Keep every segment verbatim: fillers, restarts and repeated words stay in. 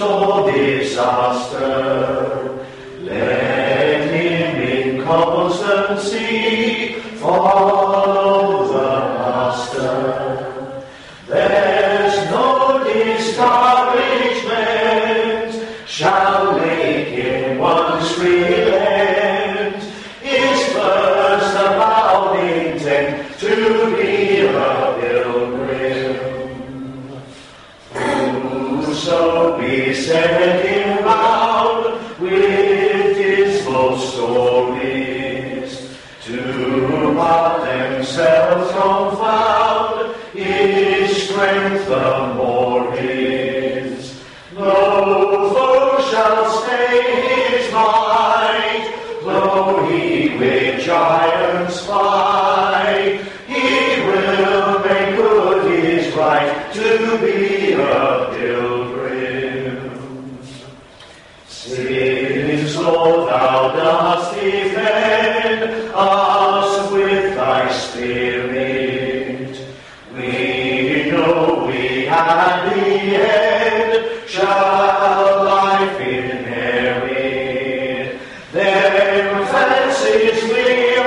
or disaster, let him in constancy follow the Master. There's no discouragement shall make him once relent his first avowed intent to be a pilgrim. Whoso beset him round with dismal stories, to what themselves confound his strength the more is. No foe shall stay his might, though he with giants fly. He will make good his right to be a pilgrim. Since, Lord, thou dost defend us with thy Spirit, we know we at the end shall life inherit. Then fancies flee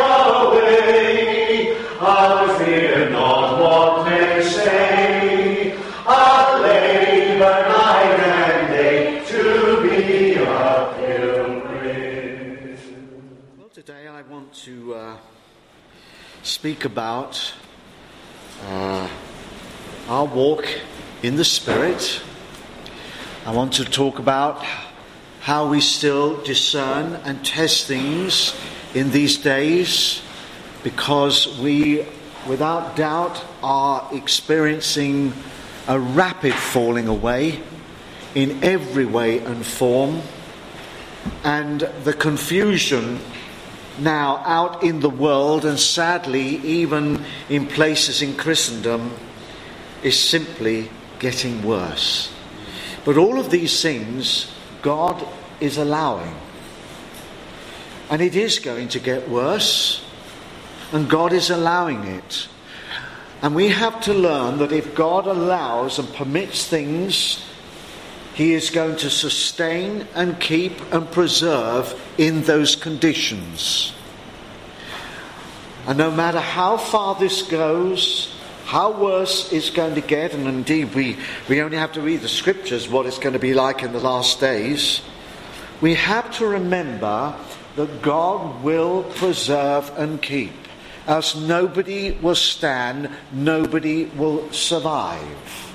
away, I fear not what men say. I labor night and day to be a pilgrim. Well, today I want to uh, speak about uh, our walk in the Spirit. I want to talk about how we still discern and test things in these days, because we, without doubt, are experiencing a rapid falling away in every way and form, and the confusion now out in the world, and sadly even in places in Christendom, is simply getting worse. But all of these things God is allowing. And it is going to get worse, and God is allowing it. And we have to learn that if God allows and permits things, He is going to sustain and keep and preserve in those conditions. And no matter how far this goes, how worse it's going to get, and indeed we, we only have to read the scriptures what it's going to be like in the last days, we have to remember that God will preserve and keep. Else nobody will stand, nobody will survive.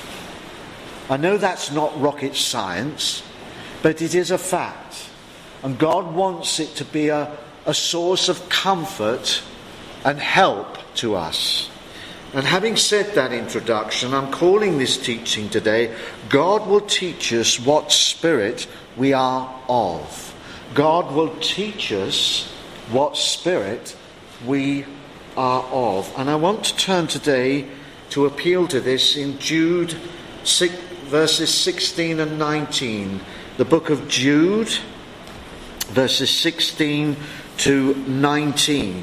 I know that's not rocket science, but it is a fact. And God wants it to be a, a source of comfort and help to us. And having said that introduction, I'm calling this teaching today, God will teach us what spirit we are of. God will teach us what spirit we are of. And I want to turn today to appeal to this in Jude six, verses sixteen and nineteen. The book of Jude, verses sixteen to nineteen.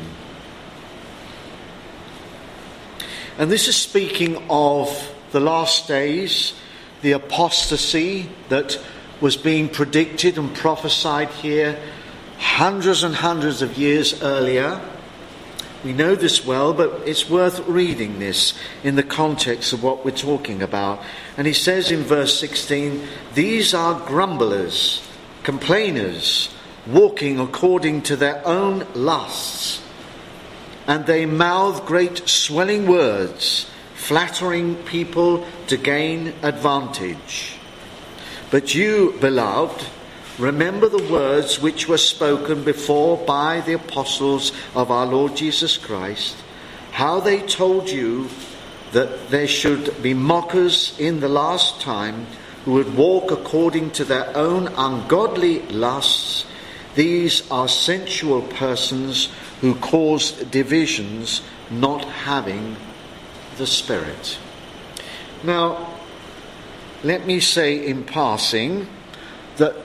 And this is speaking of the last days, the apostasy that was being predicted and prophesied here hundreds and hundreds of years earlier. We know this well, but it's worth reading this in the context of what we're talking about. And he says in verse sixteen, "These are grumblers, complainers, walking according to their own lusts. And they mouth great swelling words, flattering people to gain advantage. But you, beloved, remember the words which were spoken before by the apostles of our Lord Jesus Christ, how they told you that there should be mockers in the last time who would walk according to their own ungodly lusts. These are sensual persons who cause divisions, not having the Spirit." Now, let me say in passing that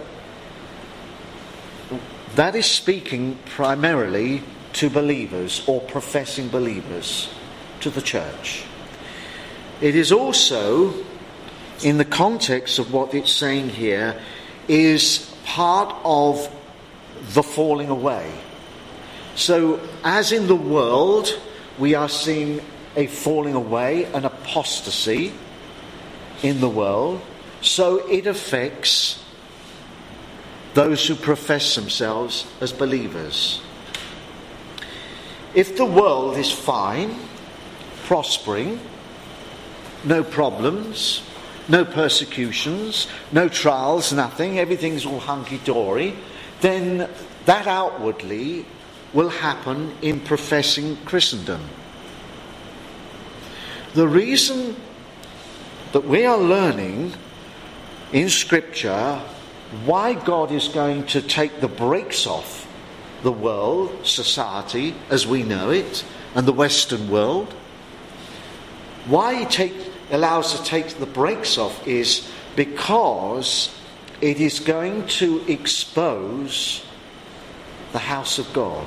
that is speaking primarily to believers or professing believers, to the church. It is also in the context of what it's saying here, is part of the falling away. So, as in the world, we are seeing a falling away, an apostasy in the world, so it affects those who profess themselves as believers. If the world is fine, prospering, no problems, no persecutions, no trials, nothing, everything's all hunky-dory, then that outwardly will happen in professing Christendom. The reason that we are learning in Scripture why God is going to take the brakes off the world, society, as we know it, and the Western world, why he take, allows to take the brakes off is because it is going to expose the house of God.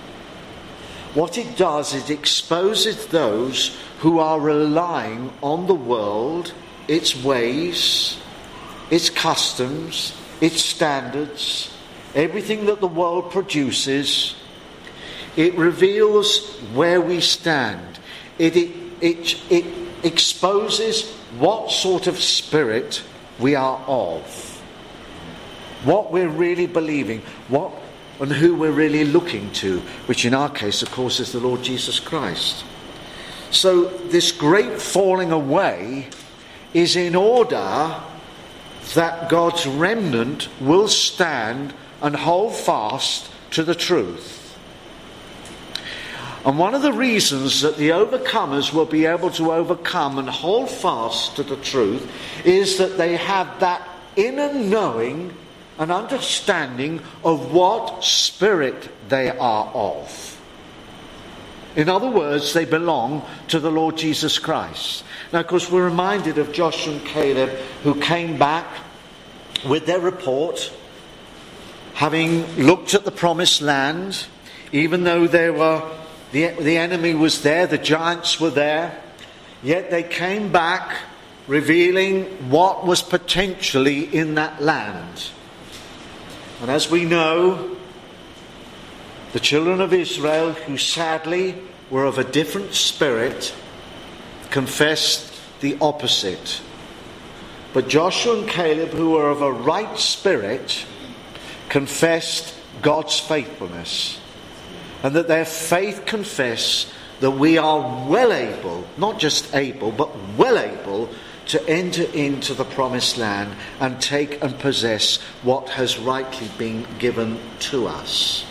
What it does is it exposes those who are relying on the world, its ways, its customs, its standards, everything that the world produces. It reveals where we stand. It, it, it, it exposes what sort of spirit we are of, what we're really believing, what and who we're really looking to, which in our case, of course, is the Lord Jesus Christ. So this great falling away is in order that God's remnant will stand and hold fast to the truth. And one of the reasons that the overcomers will be able to overcome and hold fast to the truth is that they have that inner knowing and understanding of what spirit they are of. In other words, they belong to the Lord Jesus Christ. Now, of course, we're reminded of Joshua and Caleb, who came back with their report, having looked at the promised land, even though there were the, the enemy was there, the giants were there, yet they came back revealing what was potentially in that land. And as we know, the children of Israel, who sadly were of a different spirit, confessed the opposite. But Joshua and Caleb, who were of a right spirit, confessed God's faithfulness. And that their faith confessed that we are well able, not just able, but well able to enter into the promised land and take and possess what has rightly been given to us.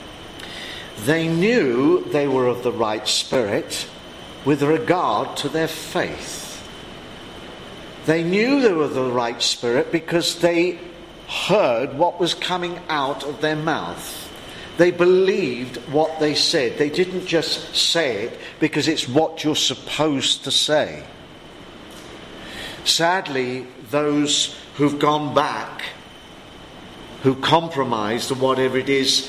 They knew they were of the right spirit with regard to their faith. They knew they were of the right spirit because they heard what was coming out of their mouth. They believed what they said. They didn't just say it because it's what you're supposed to say. Sadly, those who've gone back, who compromised or whatever it is,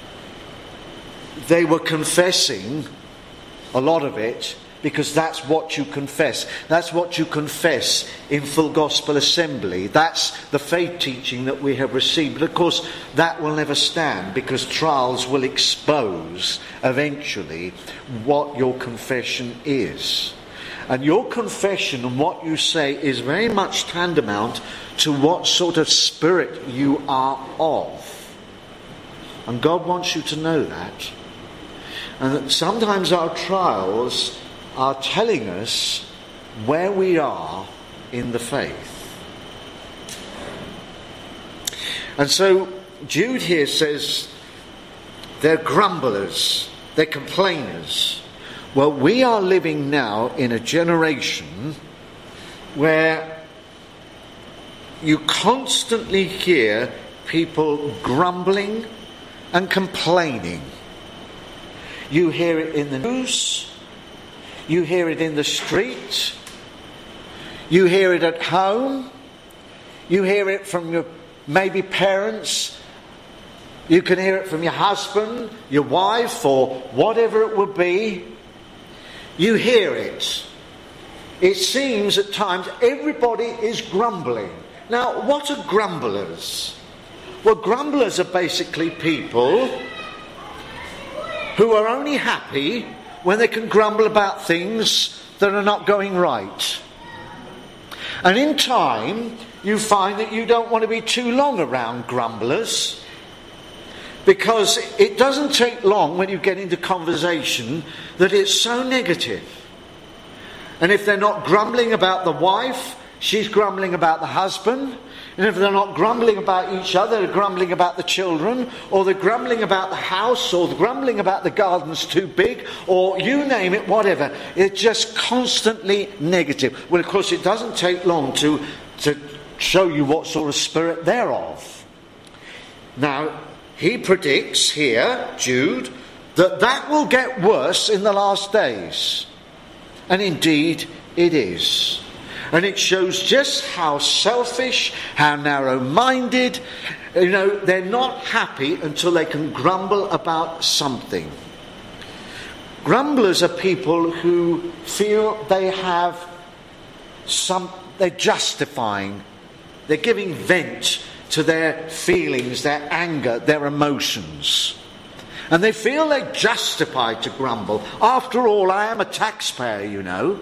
they were confessing a lot of it because that's what you confess. That's what you confess in Full Gospel Assembly. That's the faith teaching that we have received. But of course, that will never stand because trials will expose eventually what your confession is. And your confession and what you say is very much tantamount to what sort of spirit you are of. And God wants you to know that. And that sometimes our trials are telling us where we are in the faith. And so Jude here says they're grumblers, they're complainers. Well, we are living now in a generation where you constantly hear people grumbling and complaining. You hear it in the news, you hear it in the street, you hear it at home, you hear it from your maybe parents, you can hear it from your husband, your wife, or whatever it would be. You hear it. it seems at times everybody is grumbling. Now, what are grumblers? Well, grumblers are basically people who are only happy when they can grumble about things that are not going right. And in time, you find that you don't want to be too long around grumblers, because it doesn't take long when you get into conversation that it's so negative. And if they're not grumbling about the wife, she's grumbling about the husband. And if they're not grumbling about each other, they're grumbling about the children, or they're grumbling about the house, or they're grumbling about the garden's too big, or you name it, whatever. It's just constantly negative. Well, of course, it doesn't take long to, to show you what sort of spirit they're of. Now, he predicts here, Jude, that that will get worse in the last days. And indeed, it is. And it shows just how selfish, how narrow-minded. You know, they're not happy until they can grumble about something. Grumblers are people who feel they have some, they're justifying, they're giving vent to their feelings, their anger, their emotions. And they feel they're justified to grumble. After all, I am a taxpayer, you know.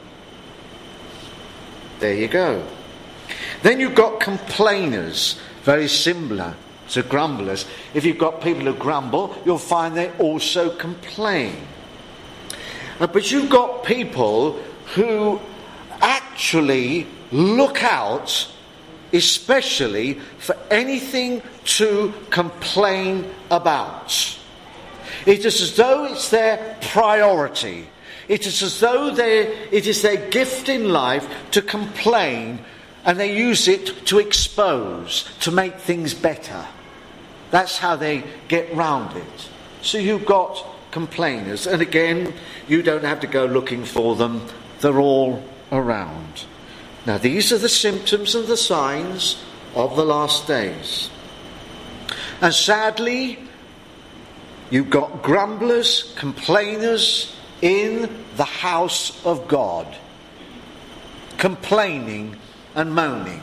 There you go. Then you've got complainers, very similar to grumblers. If you've got people who grumble, you'll find they also complain. Uh, but you've got people who actually look out, especially for anything to complain about. It is as though it's their priority. It is as though it is their gift in life to complain, and they use it to expose, to make things better. That's how they get round it. So you've got complainers. And again, you don't have to go looking for them. They're all around. Now, these are the symptoms and the signs of the last days. And sadly, you've got grumblers, complainers in the house of God, complaining and moaning.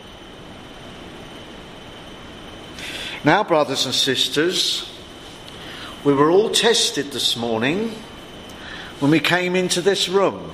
Now, brothers and sisters, we were all tested this morning when we came into this room.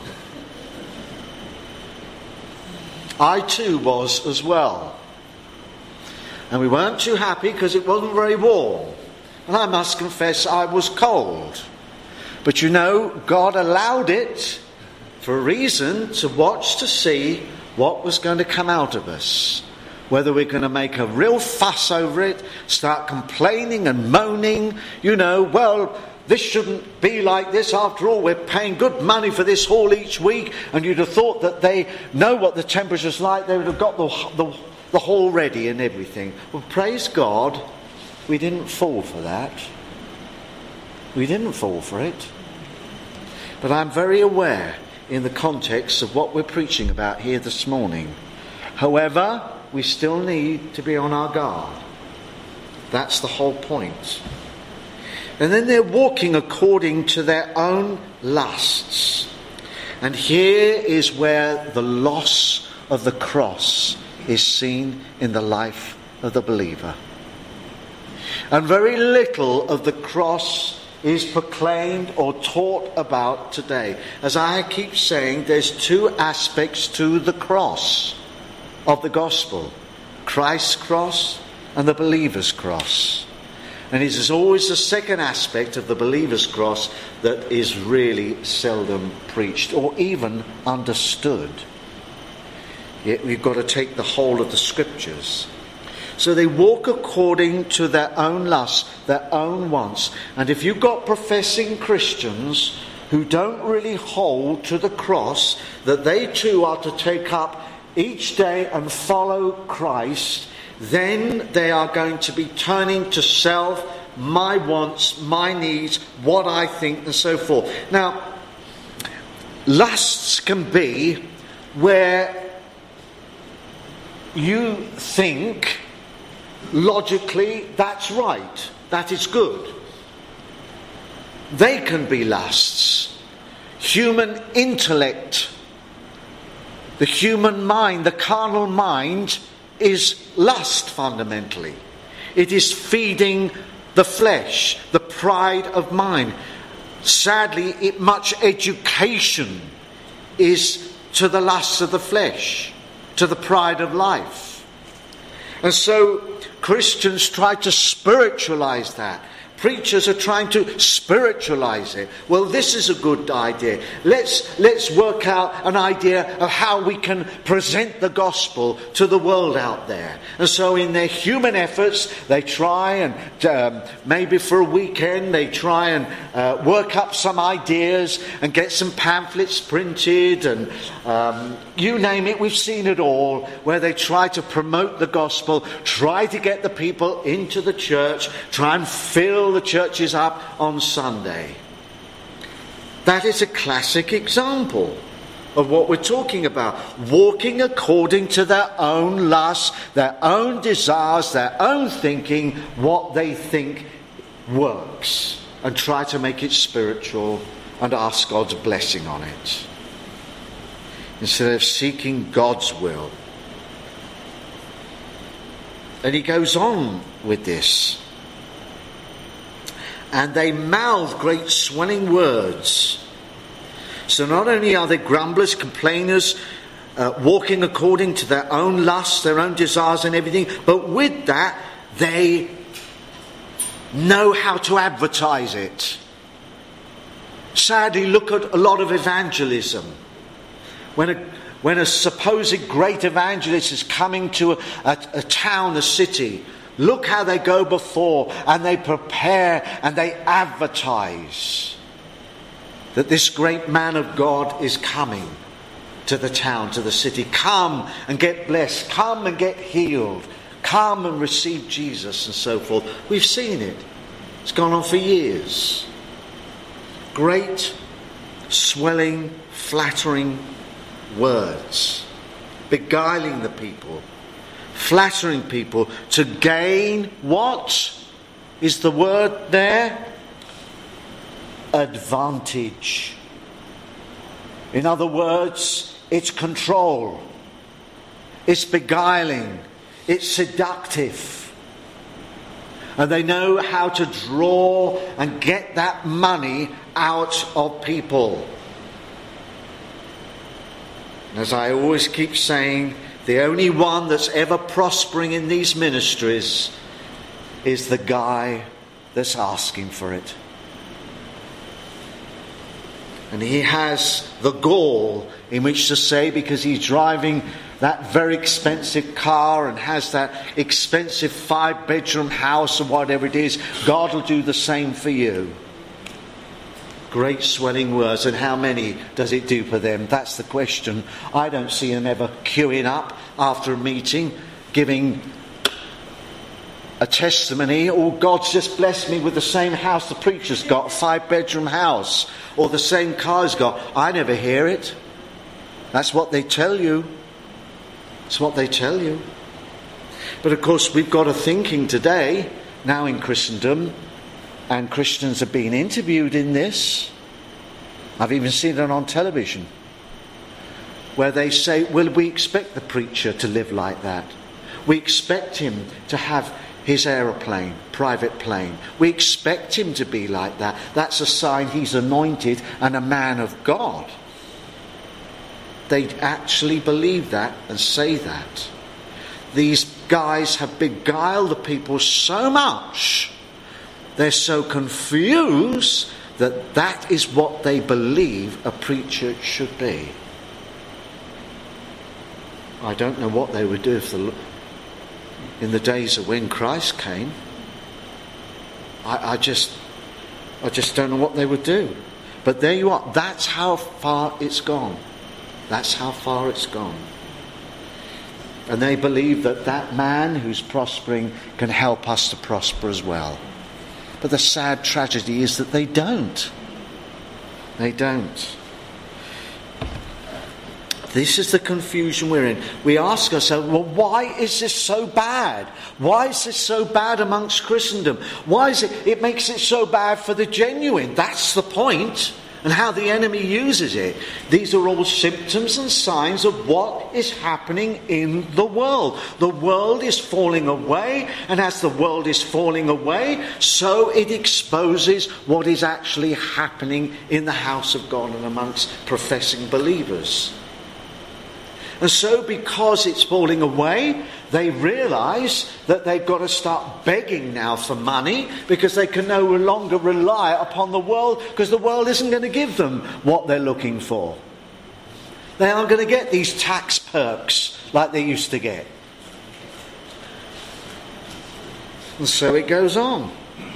I too was as well. And we weren't too happy because it wasn't very warm. And I must confess I was cold. But you know, God allowed it for a reason, to watch to see what was going to come out of us. Whether we're going to make a real fuss over it, start complaining and moaning, you know, well, this shouldn't be like this. After all, we're paying good money for this hall each week, and you'd have thought that they know what the temperature's like. They would have got the, the, the hall ready and everything. Well, praise God, we didn't fall for that. We didn't fall for it. But I'm very aware in the context of what we're preaching about here this morning. However, we still need to be on our guard. That's the whole point. And then they're walking according to their own lusts. And here is where the loss of the cross is seen in the life of the believer. And very little of the cross is proclaimed or taught about today. As I keep saying, there's two aspects to the cross of the gospel. Christ's cross and the believer's cross. And it is always the second aspect of the believer's cross that is really seldom preached or even understood. Yet we've got to take the whole of the scriptures. So they walk according to their own lusts, their own wants. And if you've got professing Christians who don't really hold to the cross, that they too are to take up each day and follow Christ, then they are going to be turning to self, my wants, my needs, what I think, and so forth. Now, lusts can be where you think logically that's right, that is good. They can be lusts, human intellect The human mind, the carnal mind, is lust fundamentally. It is feeding the flesh, the pride of mind. Sadly, it, much education is to the lusts of the flesh, to the pride of life. And so Christians try to spiritualize that. Preachers are trying to spiritualize it. Well, this is a good idea. Let's, let's work out an idea of how we can present the gospel to the world out there. And so in their human efforts, they try and um, maybe for a weekend, they try and uh, work up some ideas and get some pamphlets printed and um, you name it, we've seen it all, where they try to promote the gospel, try to get the people into the church, try and fill the churches up on Sunday. That is a classic example of what we're talking about. Walking according to their own lusts, their own desires, their own thinking, what they think works, and try to make it spiritual and ask God's blessing on it, instead of seeking God's will. And he goes on with this. And they mouth great swelling words. So not only are they grumblers, complainers, uh, walking according to their own lusts, their own desires and everything, but with that, they know how to advertise it. Sadly, look at a lot of evangelism. When a, when a supposed great evangelist is coming to a, a, a town, a city, look how they go before and they prepare and they advertise that this great man of God is coming to the town, to the city. Come and get blessed. Come and get healed. Come and receive Jesus and so forth. We've seen it. It's gone on for years. Great, swelling, flattering words, beguiling the people, flattering people to gain what is the word there? Advantage. In other words, it's control, it's beguiling, it's seductive, and they know how to draw and get that money out of people. As I always keep saying, the only one that's ever prospering in these ministries is the guy that's asking for it. And he has the gall in which to say, because he's driving that very expensive car and has that expensive five-bedroom house or whatever it is, God will do the same for you. Great swelling words, and how many does it do for them? That's the question. I don't see them ever queuing up after a meeting, giving a testimony, or God's just blessed me with the same house the preacher's got, a five-bedroom house, or the same car he's got. I never hear it. That's what they tell you. It's what they tell you. But of course, we've got a thinking today, now in Christendom, and Christians are being interviewed in this. I've even seen it on television, where they say, well, we expect the preacher to live like that. We expect him to have his aeroplane, private plane. We expect him to be like that. That's a sign he's anointed and a man of God. They actually believe that and say that. These guys have beguiled the people so much, they're so confused that that is what they believe a preacher should be. I don't know what they would do if the, in the days of when Christ came. I, I just, I just don't know what they would do. But there you are. That's how far it's gone. That's how far it's gone. And they believe that that man who's prospering can help us to prosper as well. But the sad tragedy is that they don't. They don't. This is the confusion we're in. We ask ourselves, well, why is this so bad? Why is this so bad amongst Christendom? Why is it? It makes it so bad for the genuine. That's the point. and how the enemy uses it. These are all symptoms and signs of what is happening in the world. The world is falling away, and as the world is falling away, so it exposes what is actually happening in the house of God and amongst professing believers. And so because it's falling away, they realise that they've got to start begging now for money, because they can no longer rely upon the world, because the world isn't going to give them what they're looking for. They aren't going to get these tax perks like they used to get. And so it goes on.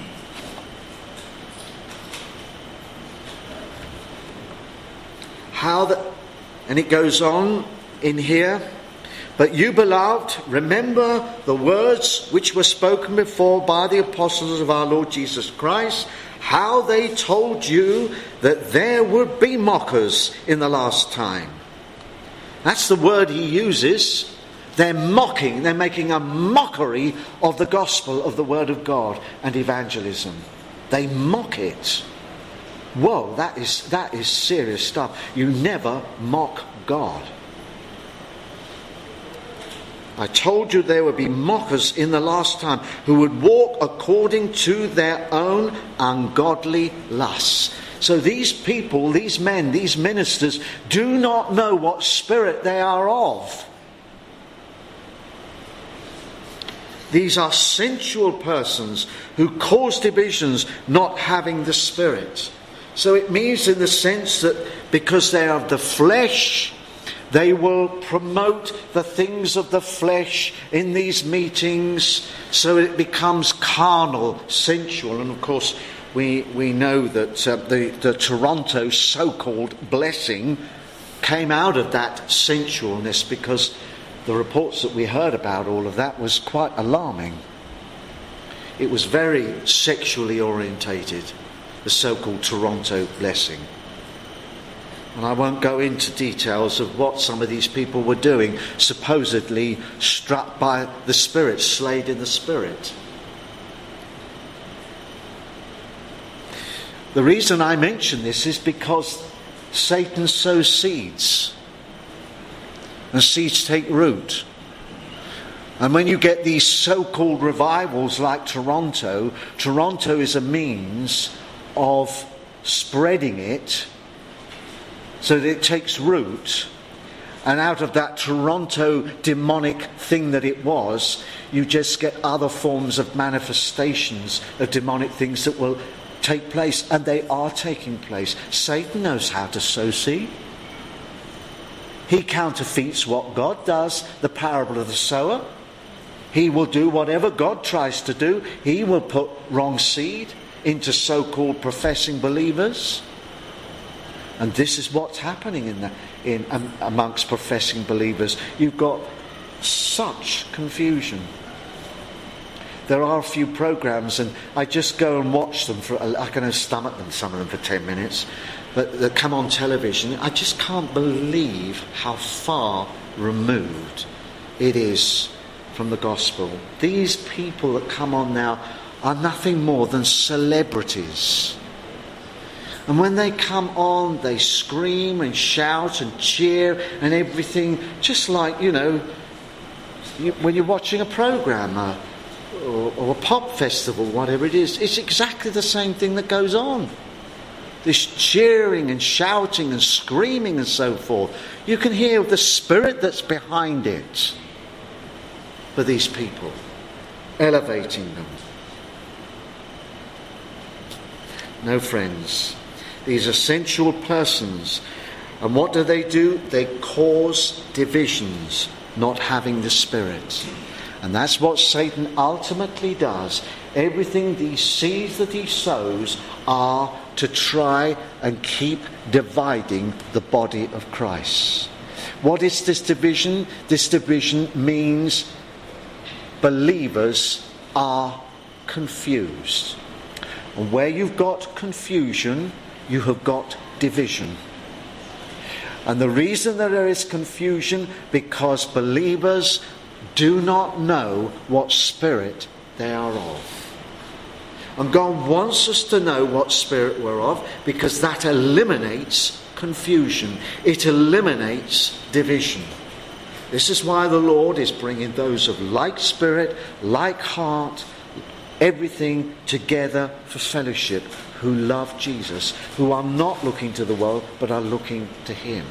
How the, and it goes on in here. But you, beloved, remember the words which were spoken before by the apostles of our Lord Jesus Christ, how they told you that there would be mockers in the last time. That's the word he uses. They're mocking, they're making a mockery of the gospel of the word of God and evangelism. They mock it. Whoa, that is that is serious stuff. You never mock God. I told you there would be mockers in the last time who would walk according to their own ungodly lusts. So these people, these men, these ministers do not know what spirit they are of. These are sensual persons who cause divisions, not having the Spirit. So it means in the sense that because they are of the flesh, they will promote the things of the flesh in these meetings, so it becomes carnal, sensual. And of course, we, we know that uh, the, the Toronto so-called blessing came out of that sensualness, because the reports that we heard about all of that was quite alarming. It was very sexually orientated, the so-called Toronto blessing. And I won't go into details of what some of these people were doing, supposedly struck by the Spirit, slayed in the Spirit. The reason I mention this is because Satan sows seeds. And seeds take root. And when you get these so-called revivals like Toronto, Toronto is a means of spreading it so that it takes root. And out of that Toronto demonic thing that it was, you just get other forms of manifestations of demonic things that will take place. And they are taking place. Satan knows how to sow seed. He counterfeits what God does, the parable of the sower. He will do whatever God tries to do. He will put wrong seed into so-called professing believers. And this is what's happening in the, in um, amongst professing believers. You've got such confusion. There are a few programs, and I just go and watch them for. I can stomach them, some of them, for ten minutes. But that come on television. I just can't believe how far removed it is from the gospel. These people that come on now are nothing more than celebrities. And when they come on, they scream and shout and cheer and everything, just like, you know, you, when you're watching a program uh, or, or a pop festival, whatever it is. It's exactly the same thing that goes on. This cheering and shouting and screaming and so forth. You can hear the spirit that's behind it for these people, elevating them. No, friends, these are sensual persons. And what do they do? They cause divisions, not having the Spirit. And that's what Satan ultimately does. Everything, these seeds that he sows, are to try and keep dividing the body of Christ. What is this division? This division means believers are confused. And where you've got confusion, you have got division. And the reason that there is confusion, because believers do not know what spirit they are of. And God wants us to know what spirit we're of, because that eliminates confusion. It eliminates division. This is why the Lord is bringing those of like spirit, like heart, everything together for fellowship, who love Jesus, who are not looking to the world, but are looking to him.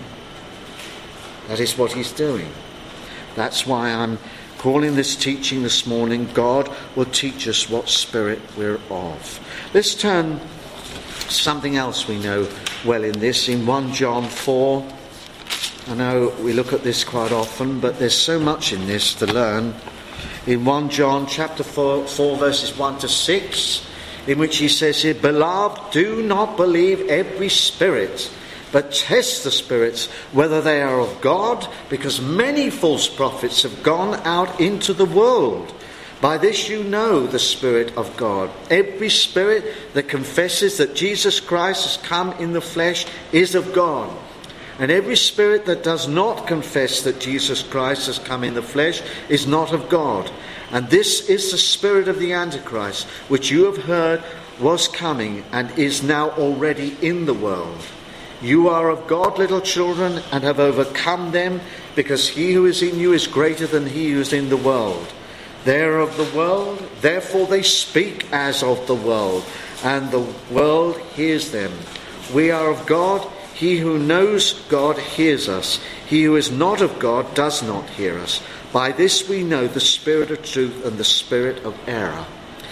That is what he's doing. That's why I'm calling this teaching this morning, God will teach us what spirit we're of. Let's turn to something else we know well in this, in First John four. I know we look at this quite often, but there's so much in this to learn. In First John chapter four, four verses one to six, in which he says here, "Beloved, do not believe every spirit, but test the spirits whether they are of God, because many false prophets have gone out into the world. By this you know the Spirit of God. Every spirit that confesses that Jesus Christ has come in the flesh is of God. And every spirit that does not confess that Jesus Christ has come in the flesh is not of God. And this is the spirit of the Antichrist, which you have heard was coming and is now already in the world. You are of God, little children, and have overcome them, because he who is in you is greater than he who is in the world. They are of the world, therefore they speak as of the world, and the world hears them. We are of God. He who knows God hears us. He who is not of God does not hear us. By this we know the spirit of truth and the spirit of error."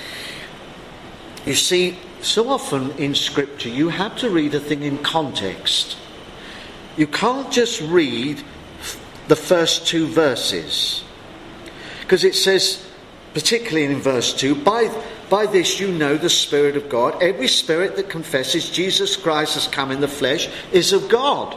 You see, so often in Scripture you have to read a thing in context. You can't just read the first two verses. Because it says, particularly in verse two, by, by this you know the Spirit of God. Every spirit that confesses Jesus Christ has come in the flesh is of God.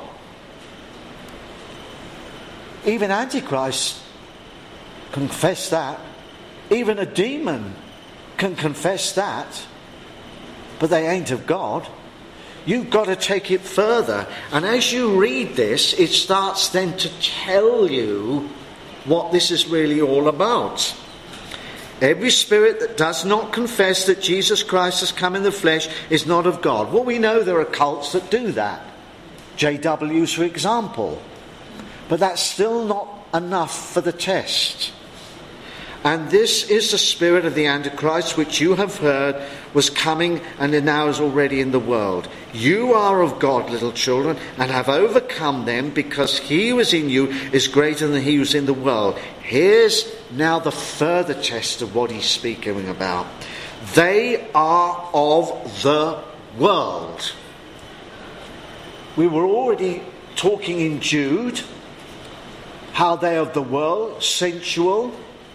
Even Antichrist confess that. Even a demon can confess that. But they ain't of God. You've got to take it further. And as you read this, it starts then to tell you what this is really all about. Every spirit that does not confess that Jesus Christ has come in the flesh is not of God. Well, we know there are cults that do that. J Ws, for example. But that's still not enough for the test. And this is the spirit of the Antichrist, which you have heard was coming and now is already in the world. You are of God, little children, and have overcome them, because he who is in you is greater than he who is in the world. Here's now the further test of what he's speaking about. They are of the world. We were already talking in Jude how they are of the world, sensual,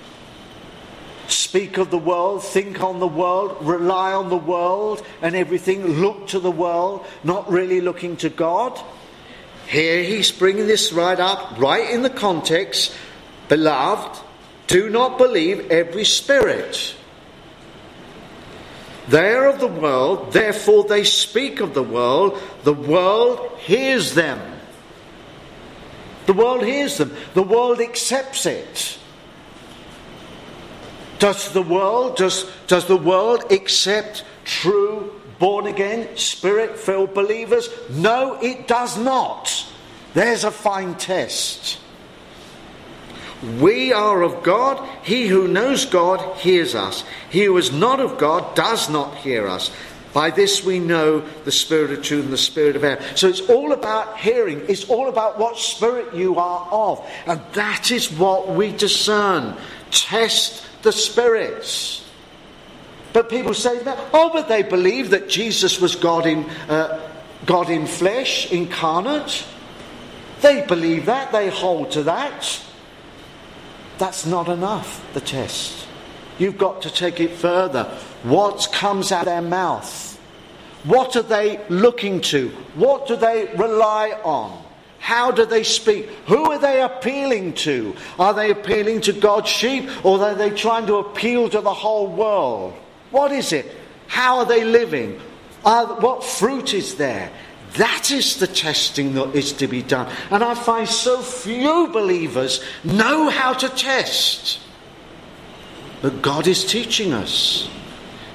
speak of the world, think on the world, rely on the world and everything, look to the world, not really looking to God. Here he's bringing this right up, right in the context. Beloved, do not believe every spirit. They are of the world, therefore they speak of the world. The world hears them. The world hears them. The world accepts it. Does the world, does, does the world accept true, born-again, spirit-filled believers? No, it does not. There's a fine test. We are of God. He who knows God hears us. He who is not of God does not hear us. By this we know the spirit of truth and the spirit of error. So it's all about hearing. It's all about what spirit you are of. And that is what we discern. Test the spirits. But people say that, oh, but they believe that Jesus was God in uh, God in flesh, incarnate. They believe that. They hold to that. That's not enough, the test. You've got to take it further. What comes out of their mouth? What are they looking to? What do they rely on? How do they speak? Who are they appealing to? Are they appealing to God's sheep, or are they trying to appeal to the whole world? What is it? How are they living? Are, what fruit is there? That is the testing that is to be done. And I find so few believers know how to test. But God is teaching us.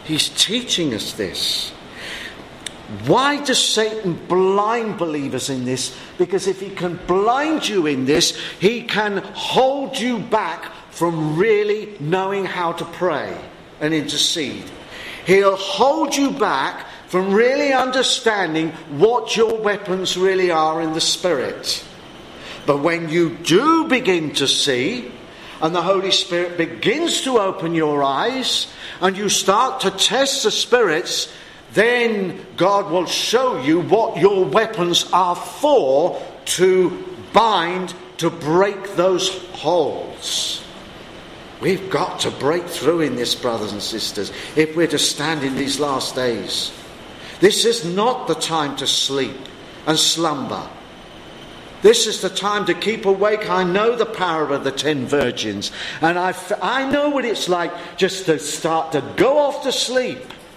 he's teaching us this. Why does Satan blind believers in this? Because if he can blind you in this, he can hold you back from really knowing how to pray and intercede. He'll hold you back from really understanding what your weapons really are in the Spirit. But when you do begin to see, and the Holy Spirit begins to open your eyes, and you start to test the spirits, then God will show you what your weapons are for to bind, to break those holds. We've got to break through in this, brothers and sisters, if we're to stand in these last days. This is not the time to sleep and slumber. This is the time to keep awake. I know the parable of the ten virgins, and I, I know what it's like just to start to go off to sleep.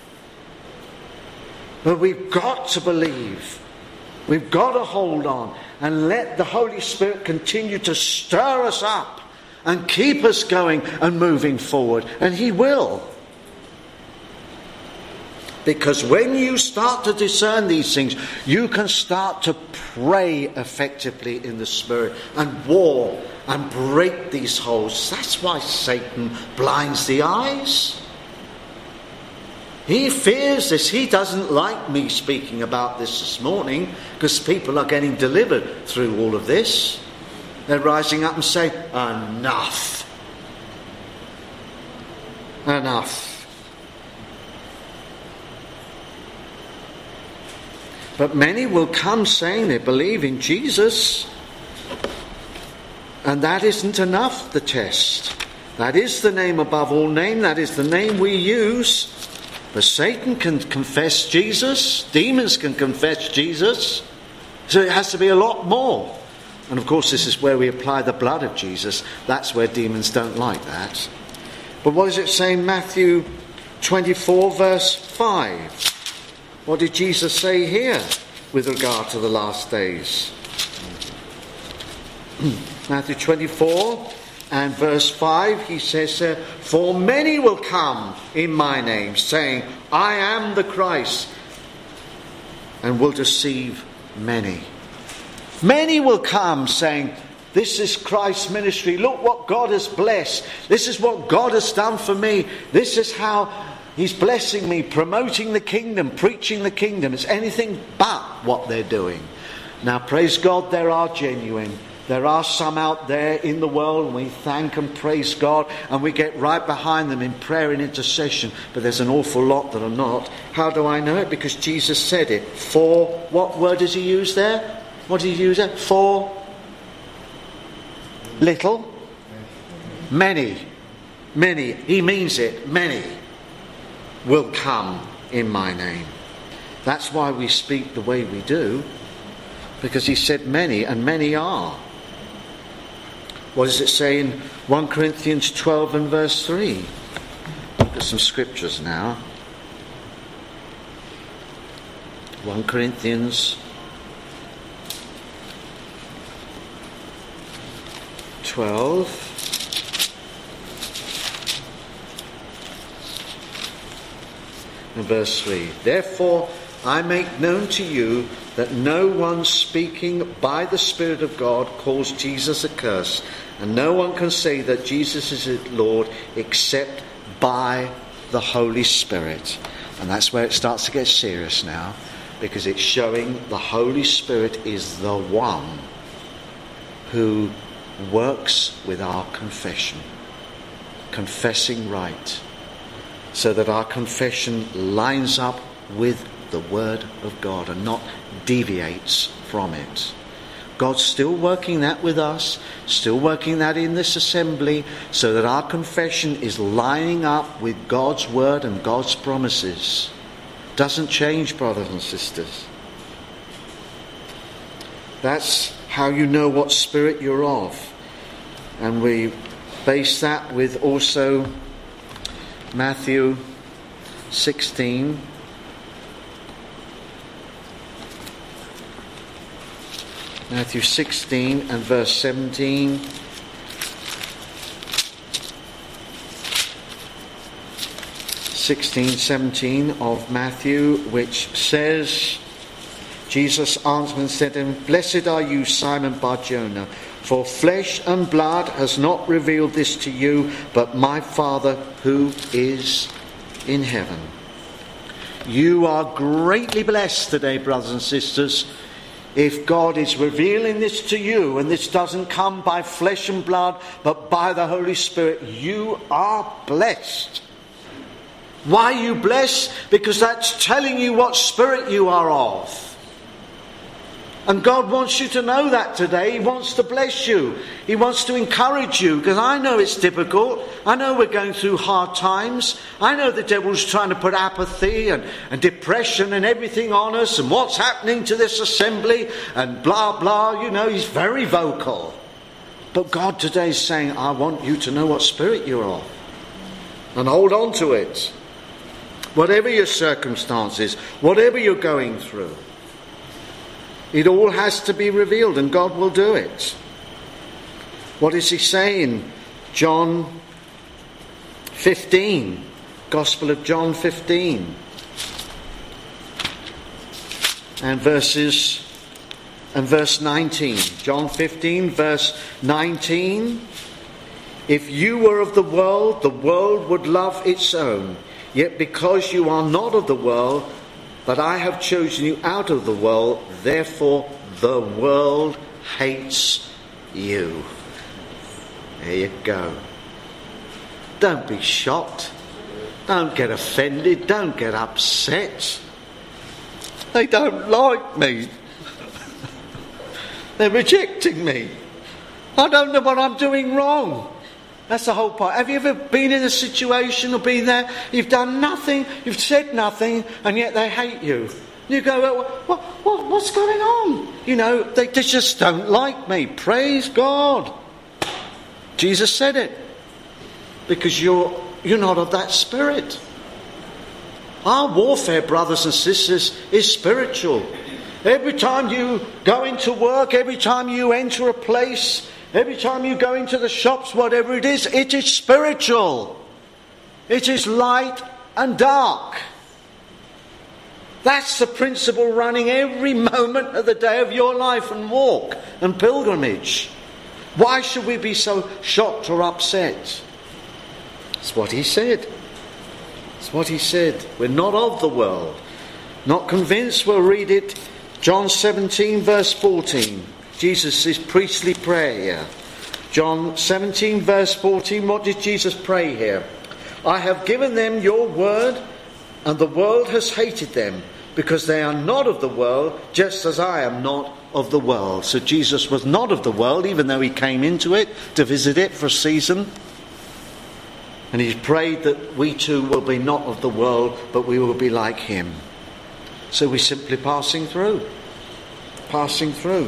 But we've got to believe. We've got to hold on and let the Holy Spirit continue to stir us up and keep us going and moving forward. And He will. Because when you start to discern these things, you can start to pray effectively in the Spirit and war and break these holes. That's why Satan blinds the eyes. He fears this. He doesn't like me speaking about this this morning because people are getting delivered through all of this. They're rising up and saying, enough. Enough. But many will come saying they believe in Jesus. And that isn't enough, the test. That is the name above all name. That is the name we use. But Satan can confess Jesus. Demons can confess Jesus. So it has to be a lot more. And of course this is where we apply the blood of Jesus. That's where demons don't like that. But what does it say in Matthew twenty-four verse five? What did Jesus say here with regard to the last days? Matthew twenty-four and verse five, he says, uh, for many will come in my name, saying, I am the Christ, and will deceive many. Many will come saying, this is Christ's ministry. Look what God has blessed. This is what God has done for me. This is how He's blessing me, promoting the kingdom, preaching the kingdom. It's anything but what they're doing. Now, praise God, there are genuine. There are some out there in the world, and we thank and praise God, and we get right behind them in prayer and intercession. But there's an awful lot that are not. How do I know it? Because Jesus said it. For, what word does He use there? What did He use there? For little, many, many. He means it. Many will come in my name. That's why we speak the way we do, because He said many, and many are. What does it say in First Corinthians twelve and verse three? Look at some scriptures now. First Corinthians twelve and verse three. Therefore I make known to you that no one speaking by the Spirit of God calls Jesus accursed, and no one can say that Jesus is Lord except by the Holy Spirit. And that's where it starts to get serious now, because it's showing the Holy Spirit is the one who works with our confession, confessing right, so that our confession lines up with the Word of God and not deviates from it. God's still working that with us, still working that in this assembly, so that our confession is lining up with God's Word and God's promises. Doesn't change, brothers and sisters. That's how you know what spirit you're of. And we base that with also Matthew sixteen. Matthew sixteen and verse seventeen. sixteen, seventeen of Matthew, which says, Jesus answered and said to him, Blessed are you, Simon Bar-Jonah, for flesh and blood has not revealed this to you, but my Father who is in heaven. You are greatly blessed today, brothers and sisters, if God is revealing this to you, and this doesn't come by flesh and blood, but by the Holy Spirit. You are blessed. Why are you blessed? Because that's telling you what spirit you are of. And God wants you to know that today. He wants to bless you. He wants to encourage you. Because I know it's difficult. I know we're going through hard times. I know the devil's trying to put apathy and, and depression and everything on us. And what's happening to this assembly. And blah, blah. You know, he's very vocal. But God today is saying, I want you to know what spirit you're of. And hold on to it. Whatever your circumstances. Whatever you're going through. It all has to be revealed, and God will do it. What does he say in John fifteen? Gospel of John fifteen. And verses and verse nineteen. John fifteen, verse nineteen. If you were of the world, the world would love its own. Yet because you are not of the world, but I have chosen you out of the world, therefore the world hates you. There you go. Don't be shocked. Don't get offended. Don't get upset. They don't like me. They're rejecting me. I don't know what I'm doing wrong. That's the whole point. Have you ever been in a situation or been there? You've done nothing, you've said nothing, and yet they hate you. You go, well, what, what, what's going on? You know, they, they just don't like me. Praise God. Jesus said it. Because you're, you're not of that spirit. Our warfare, brothers and sisters, is spiritual. Every time you go into work, every time you enter a place, every time you go into the shops, whatever it is, it is spiritual. It is light and dark. That's the principle running every moment of the day of your life and walk and pilgrimage. Why should we be so shocked or upset? It's what he said. It's what he said. We're not of the world. Not convinced? We'll read it. John seventeen, verse fourteen. Jesus' priestly prayer here. John seventeen, verse fourteen. What did Jesus pray here? I have given them your word, and the world has hated them, because they are not of the world, just as I am not of the world. So Jesus was not of the world, even though he came into it to visit it for a season. And he prayed that we too will be not of the world, but we will be like him. So we're simply passing through. Passing through.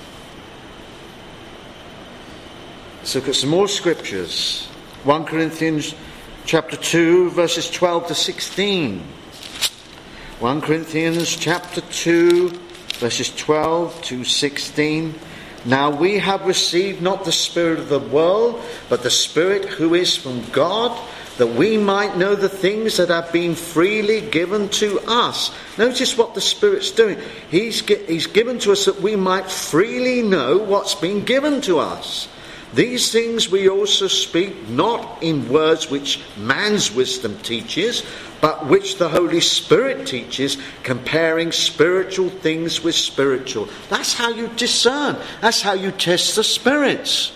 Let's look at some more scriptures. First Corinthians chapter two, verses twelve to sixteen. First Corinthians chapter two, verses twelve to sixteen. Now we have received not the spirit of the world, but the Spirit who is from God, that we might know the things that have been freely given to us. Notice what the Spirit's doing. He's, he's given to us that we might freely know what's been given to us. These things we also speak, not in words which man's wisdom teaches, but which the Holy Spirit teaches, comparing spiritual things with spiritual. That's how you discern. That's how you test the spirits.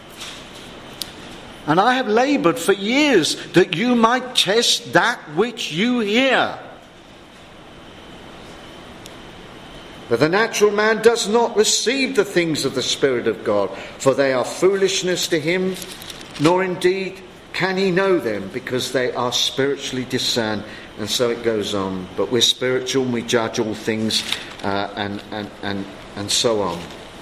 And I have laboured for years that you might test that which you hear. But the natural man does not receive the things of the Spirit of God, for they are foolishness to him, nor indeed can he know them, because they are spiritually discerned. And so it goes on. But we're spiritual and we judge all things uh, and, and, and, and so on.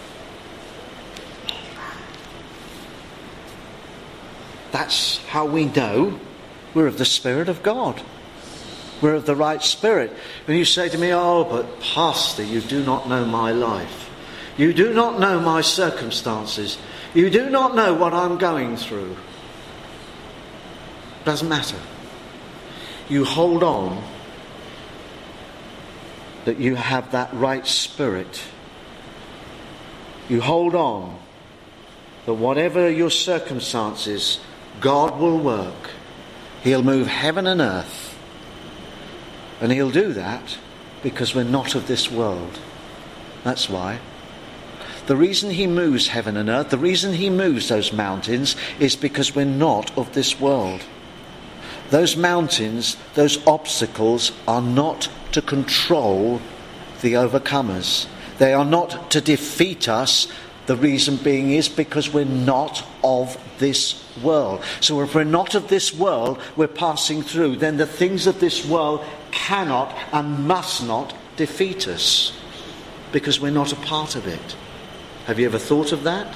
That's how we know we're of the Spirit of God. We're of the right spirit. When you say to me, oh, but Pastor, you do not know my life. You do not know my circumstances. You do not know what I'm going through. Doesn't matter. you hold on that you have that right spirit. You hold on that whatever your circumstances, God will work. He'll move heaven and earth. And he'll do that because we're not of this world. That's why. The reason he moves heaven and earth, the reason he moves those mountains, is because we're not of this world. Those mountains, those obstacles are not to control the overcomers. They are not to defeat us. The reason being is because we're not of this world. So if we're not of this world, we're passing through, then the things of this world cannot and must not defeat us because we're not a part of it. Have you ever thought of that?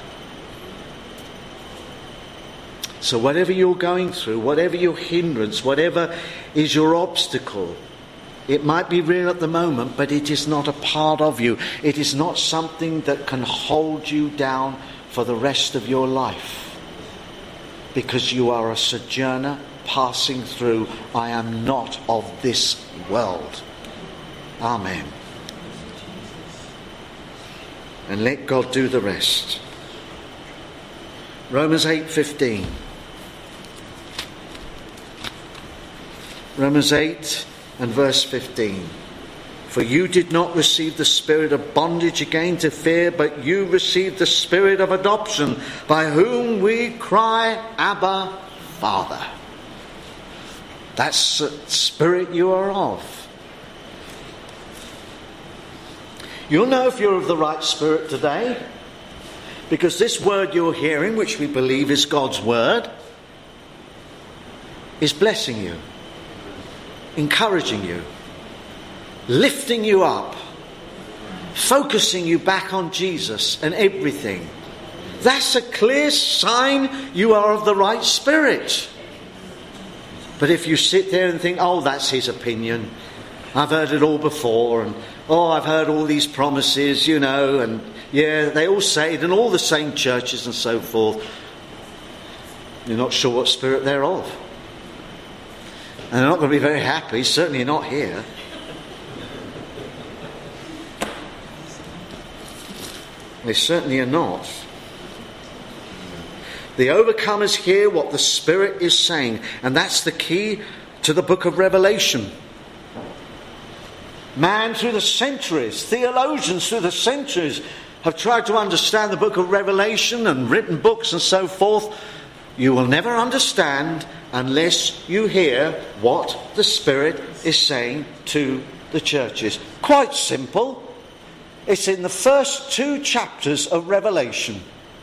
So whatever you're going through, whatever your hindrance, whatever is your obstacle, it might be real at the moment, but it is not a part of you. It is not something that can hold you down for the rest of your life. Because you are a sojourner passing through. I am not of this world. Amen. And let God do the rest. Romans eight fifteen. Romans eight and verse fifteen. For you did not receive the spirit of bondage again to fear, but you received the spirit of adoption, by whom we cry, Abba, Father. That's the spirit you are of. You'll know if you're of the right spirit today, because this word you're hearing, which we believe is God's word, is blessing you, encouraging you, lifting you up, focusing you back on Jesus and everything. That's a clear sign you are of the right spirit. But if you sit there and think, oh, that's his opinion, I've heard it all before, and oh, I've heard all these promises, you know, and yeah, they all say it in all the same churches and so forth, you're not sure what spirit they're of. And they're not going to be very happy, certainly not here. They certainly are not. The overcomers hear what the Spirit is saying, and that's the key to the book of Revelation. Man through the centuries, theologians through the centuries have tried to understand the book of Revelation and written books and so forth. You will never understand unless you hear what the Spirit is saying to the churches. Quite simple. It's in the first two chapters of Revelation.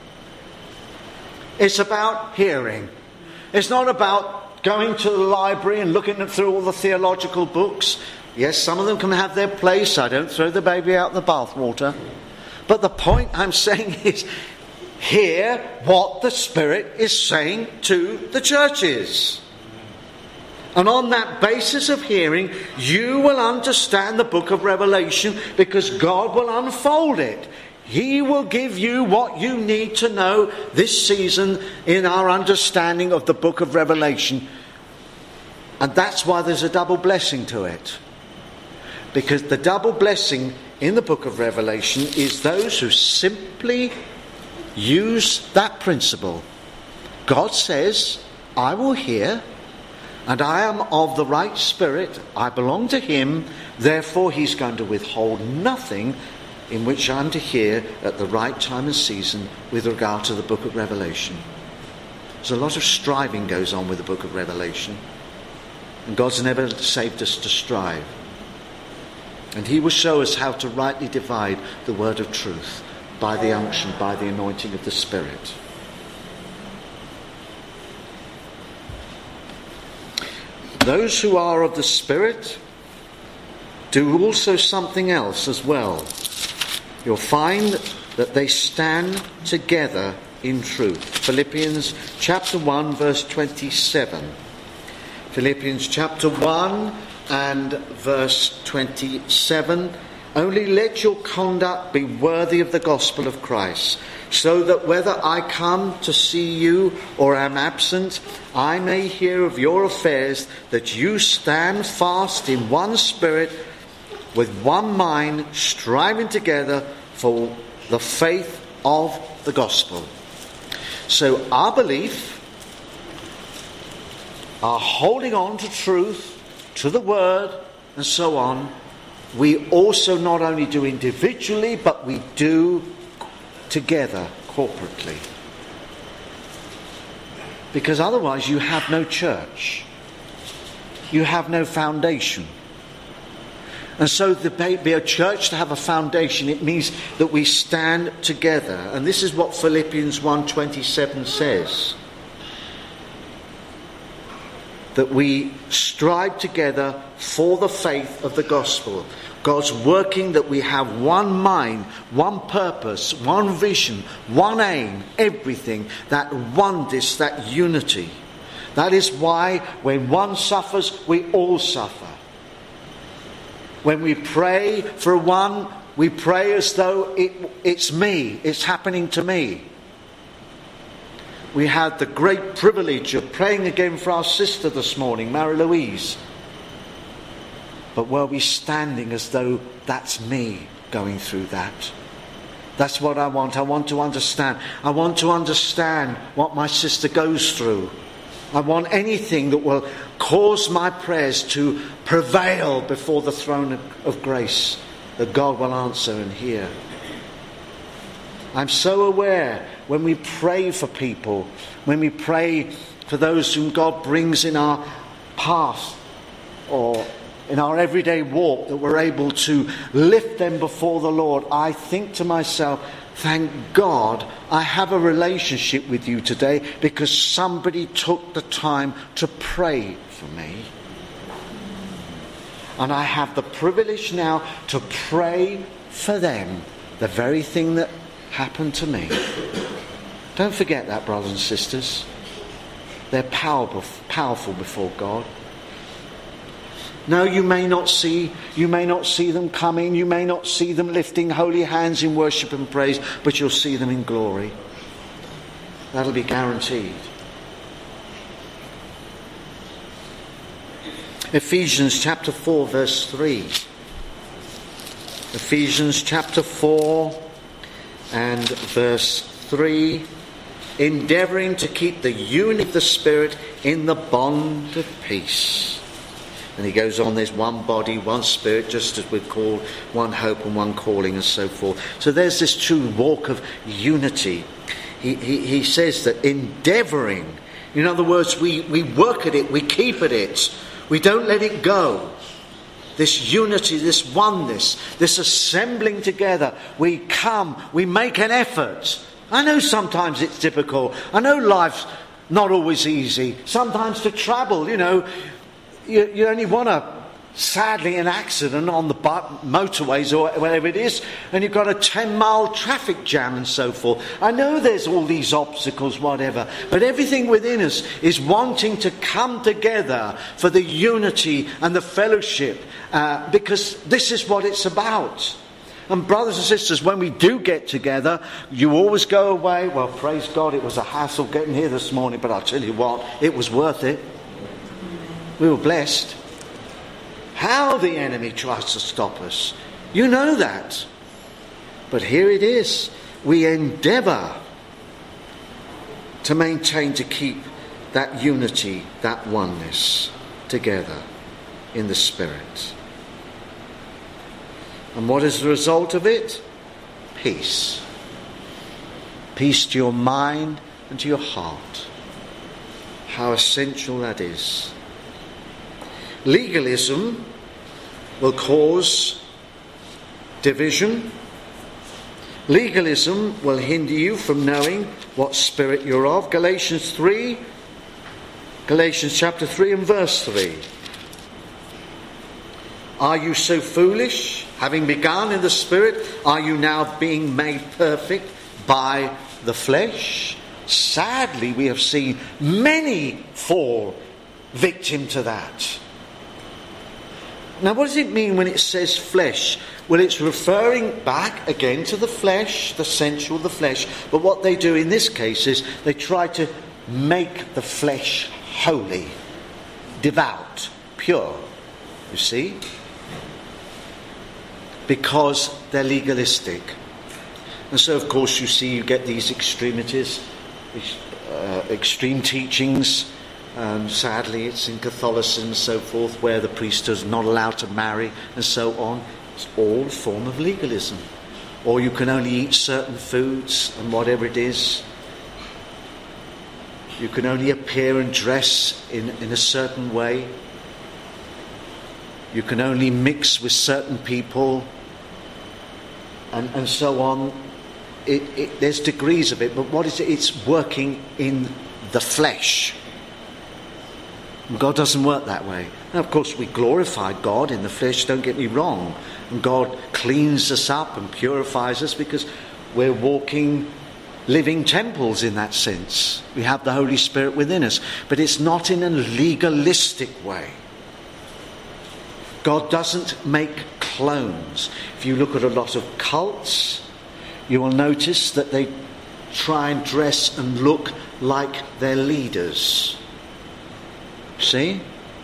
It's about hearing. It's not about going to the library and looking through all the theological books. Yes, some of them can have their place. I don't throw the baby out the bathwater. But the point I'm saying is, hear what the Spirit is saying to the churches. And on that basis of hearing, you will understand the book of Revelation, because God will unfold it. He will give you what you need to know this season in our understanding of the book of Revelation. And that's why there's a double blessing to it. Because the double blessing in the book of Revelation is those who simply use that principle. God says, I will hear, and I am of the right spirit. I belong to him. Therefore, he's going to withhold nothing in which I'm to hear at the right time and season with regard to the book of Revelation. There's a lot of striving goes on with the book of Revelation. And God's never saved us to strive. And he will show us how to rightly divide the word of truth by the unction, by the anointing of the Spirit. Those who are of the Spirit do also something else as well. You'll find that they stand together in truth. Philippians chapter one, verse twenty-seven. Philippians chapter one and verse twenty-seven. Only let your conduct be worthy of the gospel of Christ, so that whether I come to see you or am absent, I may hear of your affairs, that you stand fast in one spirit, with one mind, striving together for the faith of the gospel. So our belief, our holding on to truth, to the word, and so on, we also not only do individually, but we do together, corporately. Because otherwise you have no church. You have no foundation. And so to be a church, to have a foundation, it means that we stand together. And this is what Philippians one twenty-seven says. That we strive together for the faith of the gospel. God's working that we have one mind, one purpose, one vision, one aim, everything, that oneness, that unity. That is why when one suffers, we all suffer. When we pray for one, we pray as though it, it's me, it's happening to me. We had the great privilege of praying again for our sister this morning, Mary Louise. But were we standing as though that's me going through that? That's what I want. I want to understand. I want to understand what my sister goes through. I want anything that will cause my prayers to prevail before the throne of, of grace, that God will answer and hear. I'm so aware when we pray for people, when we pray for those whom God brings in our path or in our everyday walk, that we're able to lift them before the Lord, I think to myself, thank God I have a relationship with you today because somebody took the time to pray for me. And I have the privilege now to pray for them, the very thing that happened to me. Don't forget that, brothers and sisters. They're powerful, powerful before God. No, you may not see, you may not see them coming, you may not see them lifting holy hands in worship and praise, but you'll see them in glory. That'll be guaranteed. Ephesians chapter four, verse three. Ephesians chapter four and verse three. Endeavouring to keep the unity of the Spirit in the bond of peace. And he goes on, there's one body, one spirit, just as we're called, one hope and one calling and so forth. So there's this true walk of unity. He, he, he says that endeavouring, in other words, we, we work at it, we keep at it, we don't let it go. This unity, this oneness, this assembling together, we come, we make an effort. I know sometimes it's difficult. I know life's not always easy. Sometimes to travel, you know, You, you only want a, sadly, an accident on the motorways or whatever it is, and you've got a ten mile traffic jam and so forth. I know there's all these obstacles, whatever, but everything within us is wanting to come together for the unity and the fellowship, uh, because this is what it's about. And brothers and sisters, when we do get together, you always go away, well, praise God, it was a hassle getting here this morning, but I'll tell you what, it was worth it. We were blessed. How the enemy tries to stop us, you know that. But here it is. We endeavour to maintain, to keep that unity, that oneness together in the Spirit. And what is the result of it? Peace. Peace to your mind and to your heart. How essential that is. Legalism will cause division. Legalism will hinder you from knowing what spirit you're of. Galatians three, Galatians chapter three and verse three. Are you so foolish? Having begun in the Spirit, are you now being made perfect by the flesh? Sadly, we have seen many fall victim to that. Now, what does it mean when it says flesh? Well, it's referring back again to the flesh, the sensual, the flesh. But what they do in this case is they try to make the flesh holy, devout, pure. You see? Because they're legalistic. And so, of course, you see you get these extremities, uh, extreme teachings. Um, sadly, it's in Catholicism and so forth, where the priest is not allowed to marry and so on. It's all a form of legalism. Or you can only eat certain foods and whatever it is. You can only appear and dress in, in a certain way. You can only mix with certain people and, and so on. It, it, there's degrees of it, but what is it? It's working in the flesh. God doesn't work that way. Now, of course, we glorify God in the flesh, don't get me wrong. And God cleans us up and purifies us because we're walking, living temples in that sense. We have the Holy Spirit within us. But it's not in a legalistic way. God doesn't make clones. If you look at a lot of cults, you will notice that they try and dress and look like their leaders. See?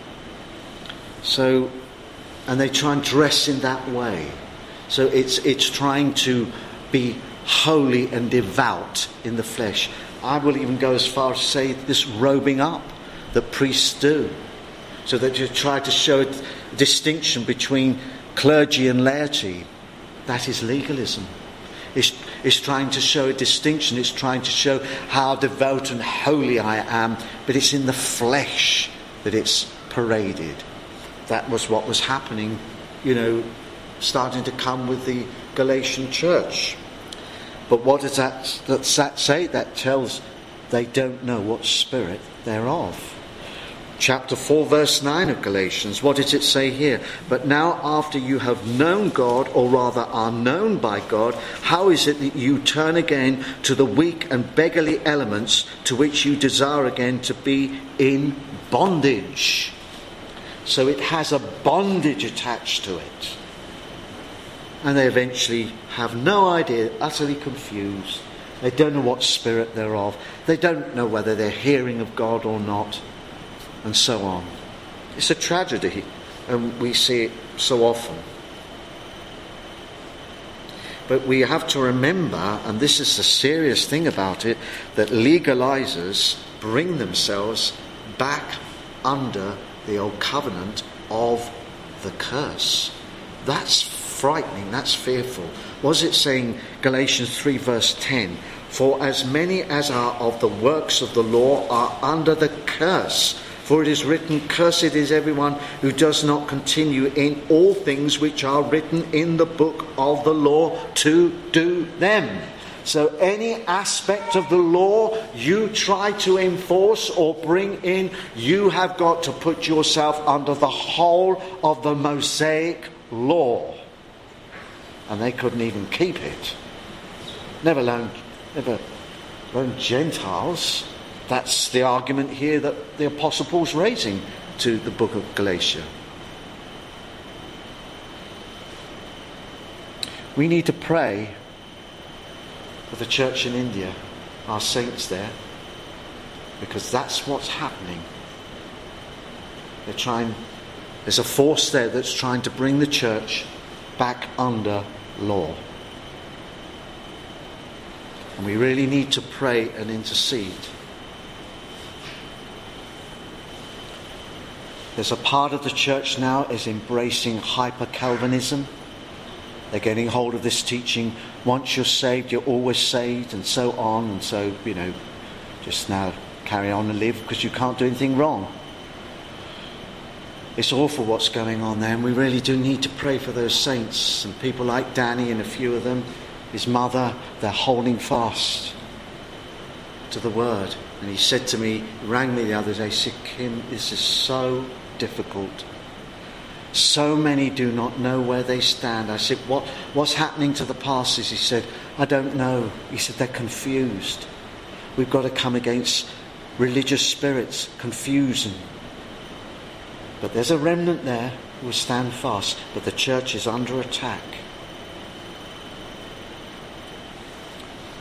So, and they try and dress in that way. So it's it's trying to be holy and devout in the flesh. I will even go as far as to say this robing up that priests do. So that you try to show a distinction between clergy and laity. That is legalism. It's, it's trying to show a distinction. It's trying to show how devout and holy I am. But it's in the flesh that it's paraded. That was what was happening, you know, starting to come with the Galatian church. But what does that, does that say? That tells they don't know what spirit they're of. Chapter four, verse nine of Galatians, what does it say here? But now after you have known God, or rather are known by God, how is it that you turn again to the weak and beggarly elements to which you desire again to be in bondage? So it has a bondage attached to it. And they eventually have no idea, utterly confused. They don't know what spirit they're of. They don't know whether they're hearing of God or not. And so on. It's a tragedy, and we see it so often. But we have to remember, and this is the serious thing about it, that legalizers bring themselves back under the old covenant of the curse. That's frightening, that's fearful. What is it saying? Galatians three verse ten. For as many as are of the works of the law are under the curse. For it is written, cursed is everyone who does not continue in all things which are written in the book of the law to do them. So any aspect of the law you try to enforce or bring in, you have got to put yourself under the whole of the Mosaic law. And they couldn't even keep it. Never alone, never alone Gentiles. That's the argument here that the Apostle Paul's raising to the book of Galatia. We need to pray for the church in India, our saints there, because that's what's happening. They're trying, there's a force there that's trying to bring the church back under law. And we really need to pray and intercede. There's a part of the church now is embracing hyper-Calvinism. They're getting hold of this teaching, once you're saved, you're always saved, and so on. And so, you know, just now carry on and live because you can't do anything wrong. It's awful what's going on there, and we really do need to pray for those saints. And people like Danny and a few of them, his mother, they're holding fast to the word. And he said to me, he rang me the other day, he said, Kim, this is so difficult. So many do not know where they stand. I said, what, what's happening to the pastors? He said, I don't know. He said, they're confused. We've got to come against religious spirits, confusion. But there's a remnant there who will stand fast. But the church is under attack.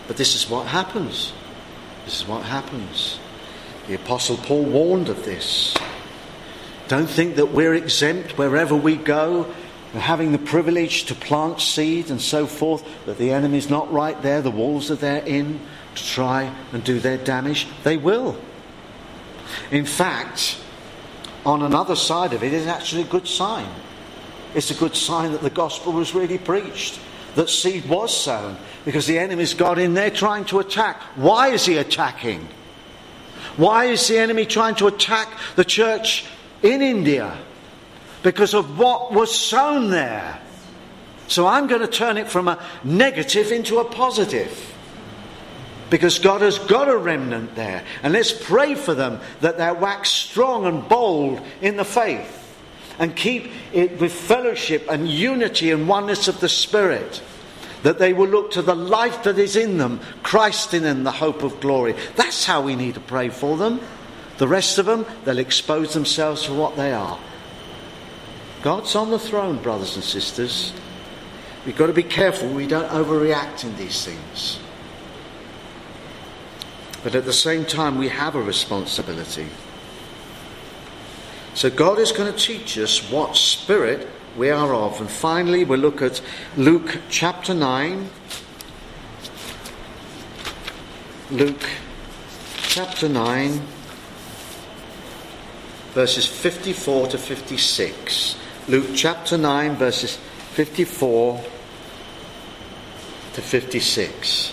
But this is what happens. This is what happens. The Apostle Paul warned of this. Don't think that we're exempt wherever we go. We're having the privilege to plant seed and so forth, that the enemy's not right there, the walls are there in to try and do their damage. They will. In fact, on another side of it, it's actually a good sign. It's a good sign that the gospel was really preached, that seed was sown, because the enemy's got in there trying to attack. Why is he attacking? Why is the enemy trying to attack the church in India? Because of what was sown there. So I'm going to turn it from a negative into a positive. Because God has got a remnant there. And let's pray for them that they wax strong and bold in the faith. And keep it with fellowship and unity and oneness of the Spirit. That they will look to the life that is in them, Christ in them, the hope of glory. That's how we need to pray for them. The rest of them, they'll expose themselves for what they are. God's on the throne, brothers and sisters. We've got to be careful we don't overreact in these things. But at the same time, we have a responsibility. So God is going to teach us what spirit we are of. And finally, we'll look at Luke chapter nine. Luke chapter nine, verses fifty-four to fifty-six. Luke chapter nine, verses fifty-four to fifty-six.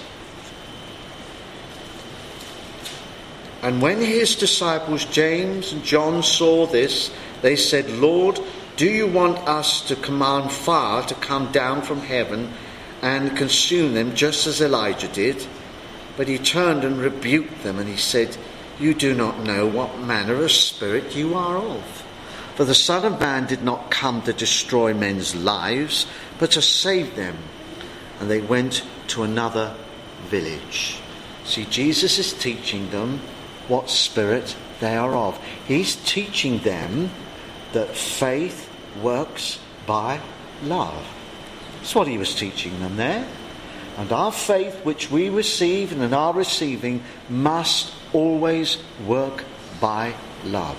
And when his disciples James and John saw this, they said, Lord, do you want us to command fire to come down from heaven and consume them just as Elijah did? But he turned and rebuked them, and he said, you do not know what manner of spirit you are of. For the Son of Man did not come to destroy men's lives, but to save them. And they went to another village. See, Jesus is teaching them what spirit they are of. He's teaching them that faith works by love. That's what he was teaching them there. And our faith which we receive and are receiving must always work by love.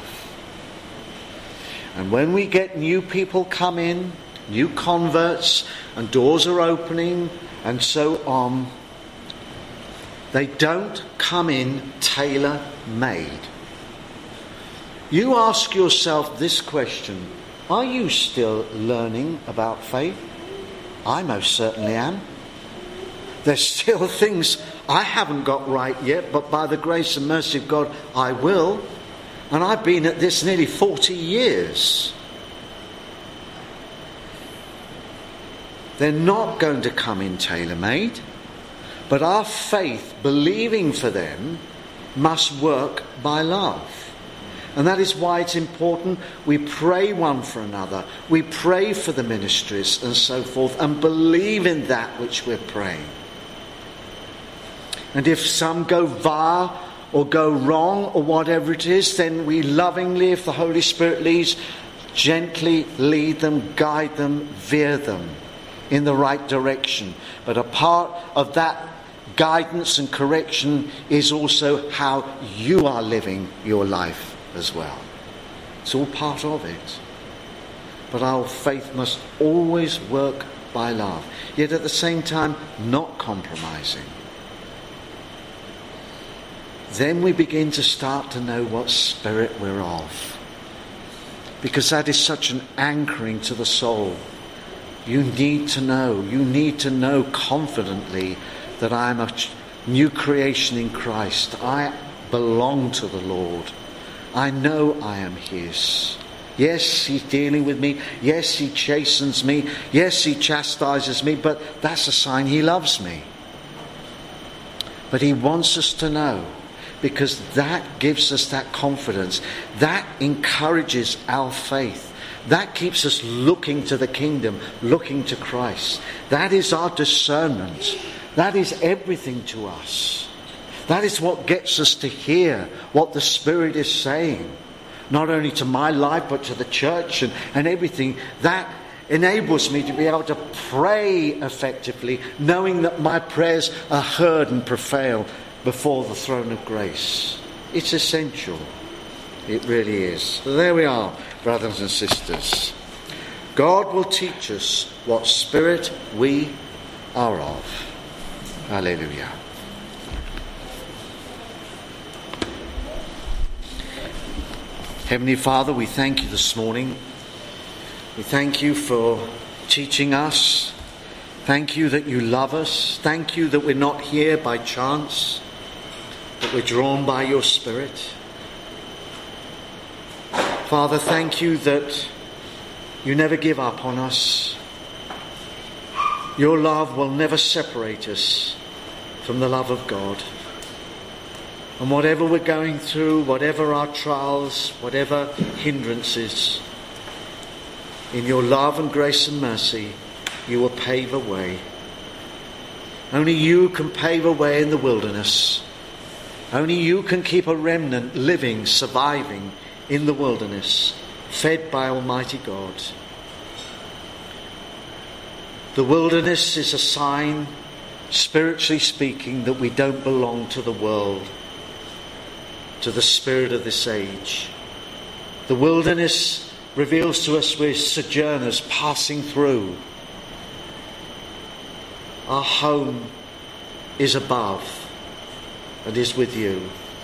And when we get new people come in, new converts, and doors are opening and so on, they don't come in tailor-made. You ask yourself this question: are you still learning about faith? I most certainly am. There's still things I haven't got right yet, but by the grace and mercy of God, I will. And I've been at this nearly forty years. They're not going to come in tailor-made, but our faith, believing for them, must work by love. And that is why it's important we pray one for another. We pray for the ministries and so forth, and believe in that which we're praying. And if some go var or go wrong or whatever it is, then we lovingly, if the Holy Spirit leads, gently lead them, guide them, veer them in the right direction. But a part of that guidance and correction is also how you are living your life as well. It's all part of it. But our faith must always work by love, yet at the same time not compromising. Then we begin to start to know what spirit we're of, because that is such an anchoring to the soul. You need to know, you need to know confidently that I am a new creation in Christ. I belong to the Lord. I know I am his. Yes, he's dealing with me. Yes, he chastens me. Yes, he chastises me. But that's a sign he loves me. But he wants us to know, because that gives us that confidence. That encourages our faith. That keeps us looking to the kingdom, looking to Christ. That is our discernment. That is everything to us. That is what gets us to hear what the Spirit is saying. Not only to my life, but to the church and, and everything. That enables me to be able to pray effectively, knowing that my prayers are heard and prevail before the throne of grace. It's essential. It really is. So there we are, brothers and sisters. God will teach us what spirit we are of. Hallelujah. Heavenly Father, we thank you this morning. We thank you for teaching us. Thank you that you love us. Thank you that we're not here by chance, but we're drawn by your Spirit. Father, thank you that you never give up on us. Your love will never separate us from the love of God. And whatever we're going through, whatever our trials, whatever hindrances, in your love and grace and mercy, you will pave a way. Only you can pave a way in the wilderness. Only you can keep a remnant living, surviving in the wilderness, fed by Almighty God. The wilderness is a sign, spiritually speaking, that we don't belong to the world, to the spirit of this age. The wilderness reveals to us we're sojourners passing through. Our home is above and is with you.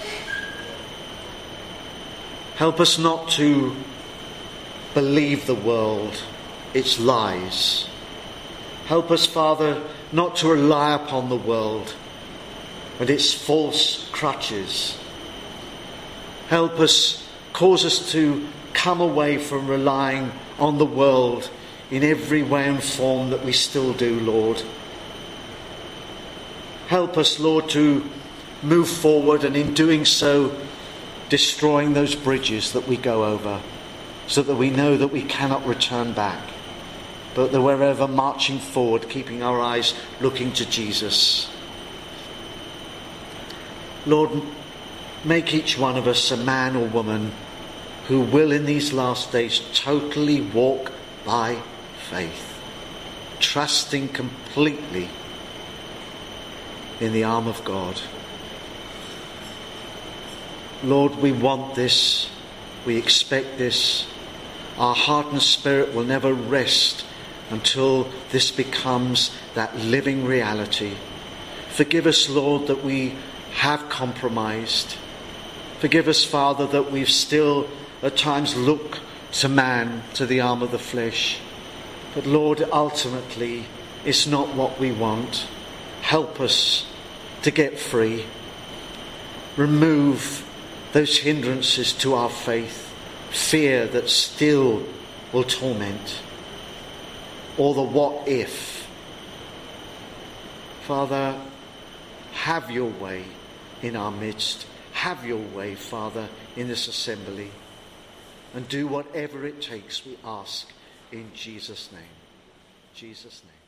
Help us not to believe the world, its lies. Help us, Father, not to rely upon the world and its false crutches. Help us, cause us to come away from relying on the world in every way and form that we still do, Lord. Help us, Lord, to move forward, and in doing so, destroying those bridges that we go over, so that we know that we cannot return back, but that we're ever marching forward, keeping our eyes looking to Jesus. Lord, make each one of us a man or woman who will in these last days totally walk by faith, trusting completely in the arm of God. Lord, we want this. We expect this. Our heart and spirit will never rest until this becomes that living reality. Forgive us, Lord, that we have compromised. Forgive us, Father, that we've still at times looked to man, to the arm of the flesh. But Lord, ultimately, it's not what we want. Help us to get free. Remove those hindrances to our faith, fear that still will torment, or the what if. Father, have your way in our midst. Have your way, Father, in this assembly. And do whatever it takes, we ask, in Jesus' name. Jesus' name.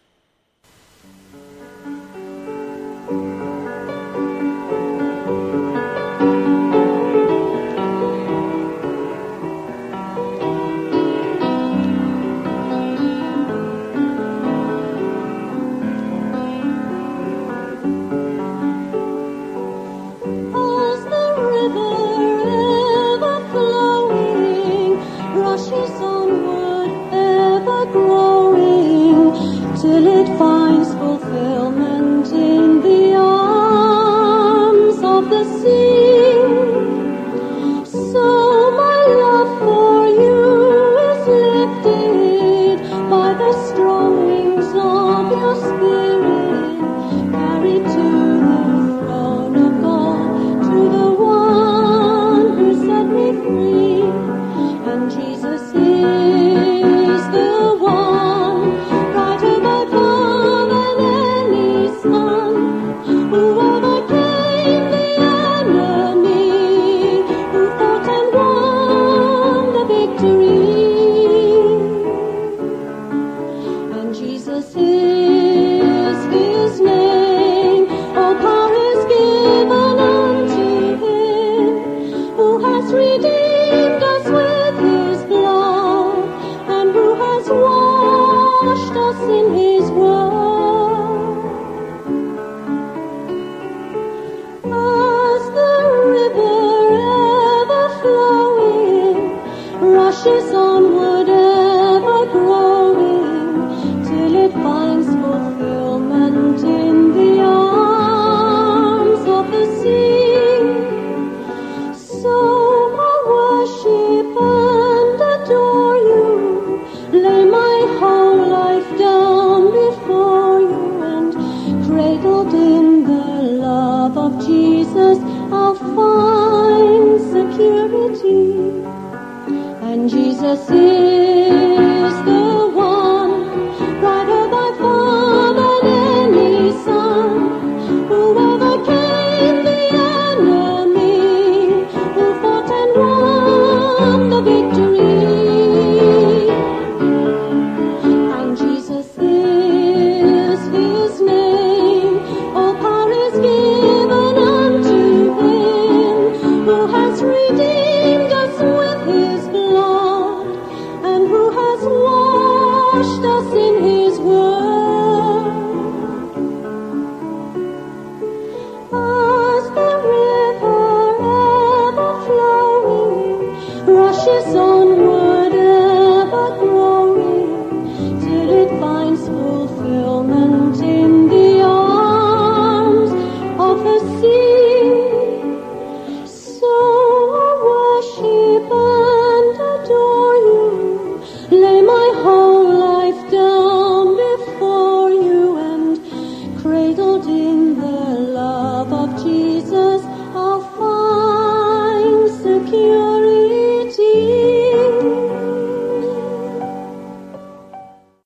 Till it finds fulfillment in the arms of the sea. So my love for you is lifted by the strong wings of your spirit, carried to the throne of God, to the one who set me free. And Jesus is the one brighter by far than any sun, who overcame the enemy. Jesus is